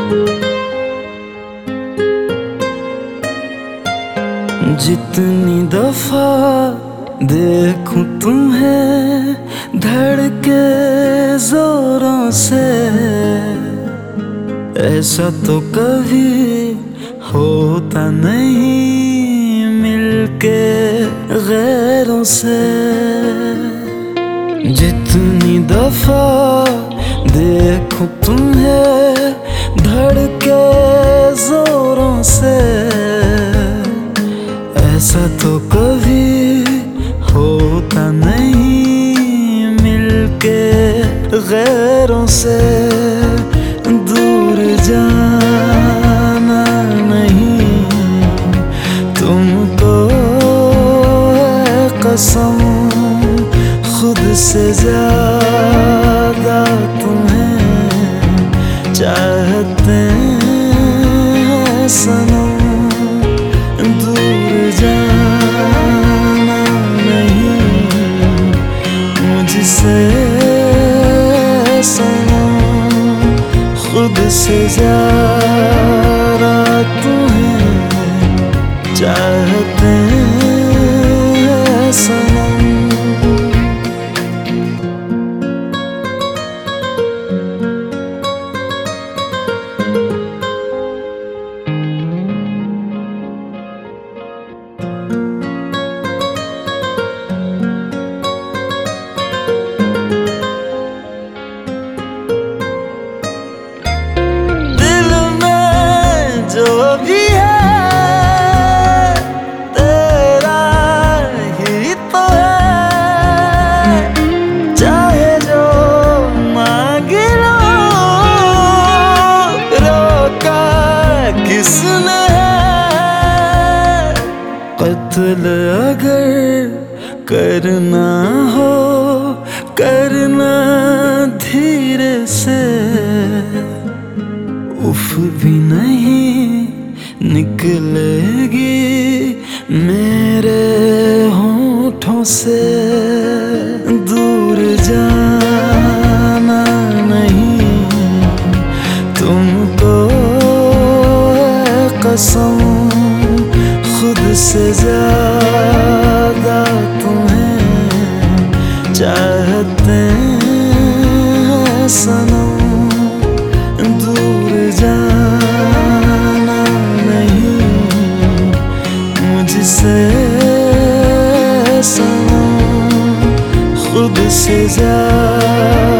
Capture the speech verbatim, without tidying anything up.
जितनी दफा देखूं तुम्हें धड़के जोरों से, ऐसा तो कभी होता नहीं मिलके गैरों से। जितनी दफा देखूं तुम्हें धड़के जोरों से, ऐसा तो कभी होता नहीं मिलके गैरों से। दूर जाना नहीं तुमको है कसम, खुद से ज्यादा तुम्हें चाहते हैं सनम। दूर जाना नहीं मुझसे सनम, खुद से ज्यादा तुम्हें चाहते हैं सनम। जो भी है तेरा ही तो है, चाहे जो मांग लो, रोका किसने है। कत्ल अगर करना हो करना धीरे से, उफ भी नहीं निकलेगी मेरे होठों से। दूर जाना नहीं तुमको है कसम, खुद से ज्यादा तुम्हें चाहते हैं सनम। दूर जाना नहीं मुझसे सनम, खुद से ज्यादा